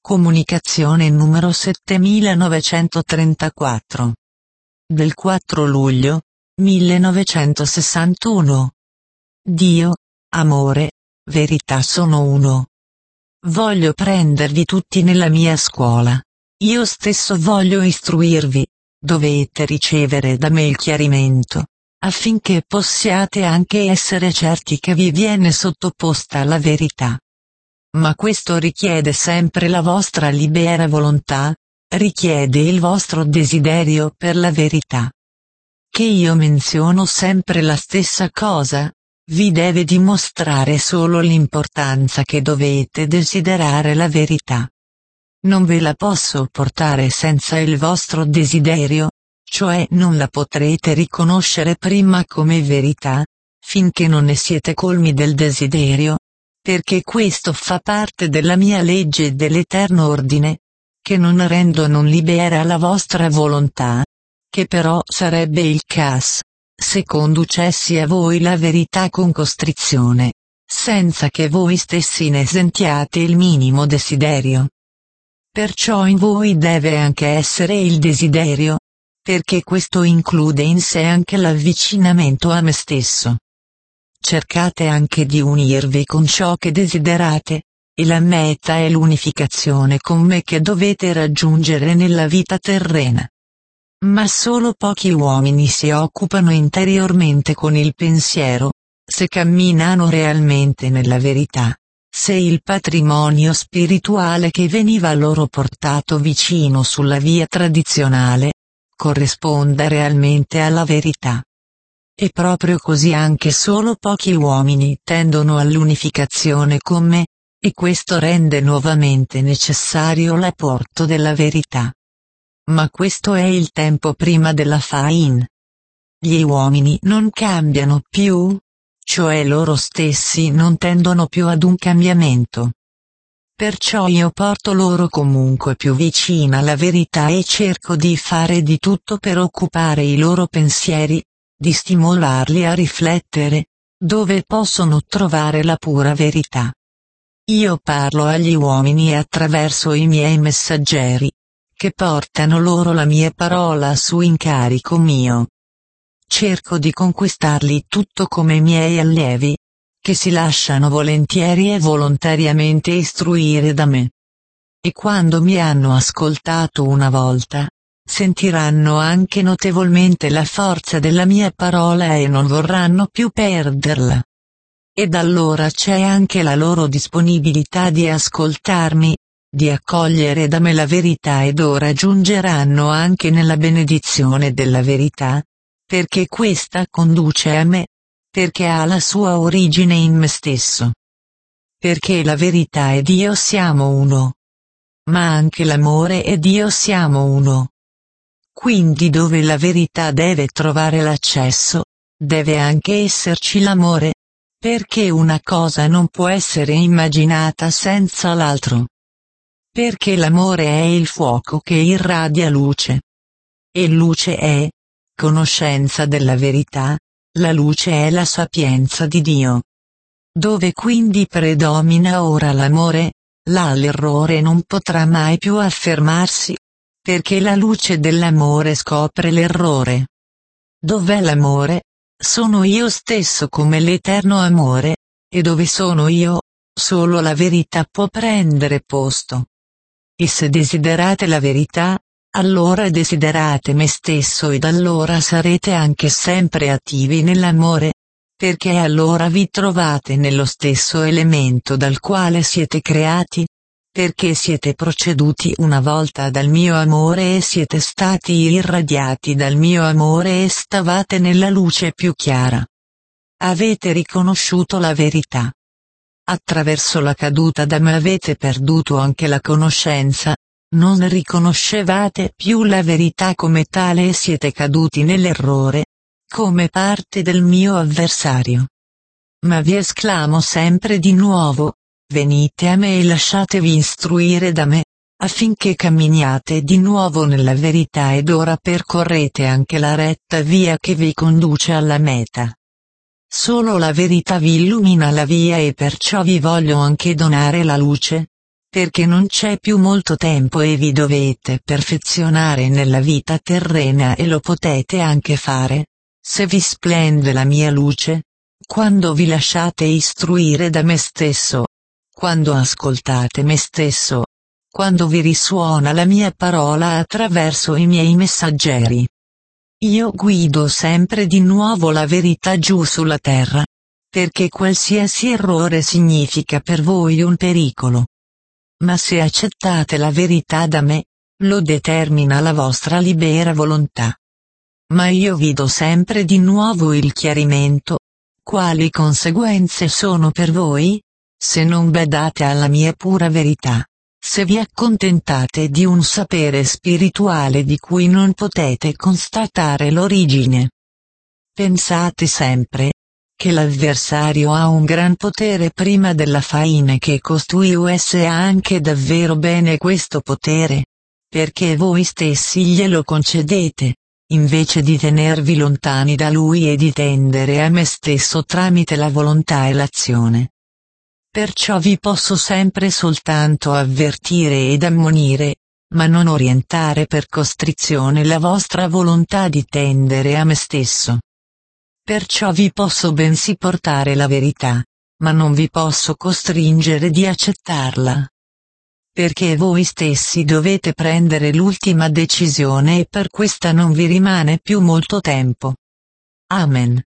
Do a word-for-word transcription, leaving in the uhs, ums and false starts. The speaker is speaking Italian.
Comunicazione numero settemilanovancentotrentaquattro. Del quattro luglio, millenovecentosessantuno. Dio, amore, verità sono uno. Voglio prendervi tutti nella mia scuola. Io stesso voglio istruirvi. Dovete ricevere da me il chiarimento, affinché possiate anche essere certi che vi viene sottoposta la verità. Ma questo richiede sempre la vostra libera volontà, richiede il vostro desiderio per la verità. Che io menziono sempre la stessa cosa, vi deve dimostrare solo l'importanza che dovete desiderare la verità. Non ve la posso portare senza il vostro desiderio, cioè non la potrete riconoscere prima come verità, finché non ne siete colmi del desiderio, perché questo fa parte della mia legge e dell'eterno ordine, che non rendo non libera la vostra volontà, che però sarebbe il cas, se conducessi a voi la verità con costrizione, senza che voi stessi ne sentiate il minimo desiderio. Perciò in voi deve anche essere il desiderio, perché questo include in sé anche l'avvicinamento a me stesso. Cercate anche di unirvi con ciò che desiderate, e la meta è l'unificazione con me che dovete raggiungere nella vita terrena. Ma solo pochi uomini si occupano interiormente con il pensiero, se camminano realmente nella verità, se il patrimonio spirituale che veniva loro portato vicino sulla via tradizionale, corrisponde realmente alla verità. E proprio così anche solo pochi uomini tendono all'unificazione con me, e questo rende nuovamente necessario l'apporto della verità. Ma questo è il tempo prima della Fain. Gli uomini non cambiano più, cioè loro stessi non tendono più ad un cambiamento. Perciò io porto loro comunque più vicina alla verità e cerco di fare di tutto per occupare i loro pensieri, di stimolarli a riflettere, dove possono trovare la pura verità. Io parlo agli uomini attraverso i miei messaggeri, che portano loro la mia parola su incarico mio. Cerco di conquistarli tutto come miei allievi, che si lasciano volentieri e volontariamente istruire da me. E quando mi hanno ascoltato una volta, sentiranno anche notevolmente la forza della mia parola e non vorranno più perderla. Ed allora c'è anche la loro disponibilità di ascoltarmi, di accogliere da me la verità ed ora giungeranno anche nella benedizione della verità, perché questa conduce a me, perché ha la sua origine in me stesso. Perché la verità ed io siamo uno. Ma anche l'amore ed io siamo uno. Quindi dove la verità deve trovare l'accesso, deve anche esserci l'amore, perché una cosa non può essere immaginata senza l'altro. Perché l'amore è il fuoco che irradia luce. E luce è conoscenza della verità, la luce è la sapienza di Dio. Dove quindi predomina ora l'amore, là l'errore non potrà mai più affermarsi, perché la luce dell'amore scopre l'errore. Dov'è l'amore? Sono io stesso come l'eterno amore, e dove sono io, solo la verità può prendere posto. E se desiderate la verità, allora desiderate me stesso ed allora sarete anche sempre attivi nell'amore, perché allora vi trovate nello stesso elemento dal quale siete creati, perché siete proceduti una volta dal mio amore e siete stati irradiati dal mio amore e stavate nella luce più chiara. Avete riconosciuto la verità. Attraverso la caduta da me avete perduto anche la conoscenza, non riconoscevate più la verità come tale e siete caduti nell'errore, come parte del mio avversario. Ma vi esclamo sempre di nuovo, venite a me e lasciatevi istruire da me, affinché camminiate di nuovo nella verità ed ora percorrete anche la retta via che vi conduce alla meta. Solo la verità vi illumina la via e perciò vi voglio anche donare la luce, perché non c'è più molto tempo e vi dovete perfezionare nella vita terrena e lo potete anche fare, se vi splende la mia luce, quando vi lasciate istruire da me stesso, quando ascoltate me stesso, quando vi risuona la mia parola attraverso i miei messaggeri. Io guido sempre di nuovo la verità giù sulla terra, perché qualsiasi errore significa per voi un pericolo. Ma se accettate la verità da me, lo determina la vostra libera volontà. Ma io vi do sempre di nuovo il chiarimento. Quali conseguenze sono per voi? Se non badate alla mia pura verità, se vi accontentate di un sapere spirituale di cui non potete constatare l'origine. Pensate sempre che l'avversario ha un gran potere prima della faina che costui usa anche davvero bene questo potere, perché voi stessi glielo concedete, invece di tenervi lontani da lui e di tendere a me stesso tramite la volontà e l'azione. Perciò vi posso sempre soltanto avvertire ed ammonire, ma non orientare per costrizione la vostra volontà di tendere a me stesso. Perciò vi posso bensì portare la verità, ma non vi posso costringere di accettarla. Perché voi stessi dovete prendere l'ultima decisione e per questa non vi rimane più molto tempo. Amen.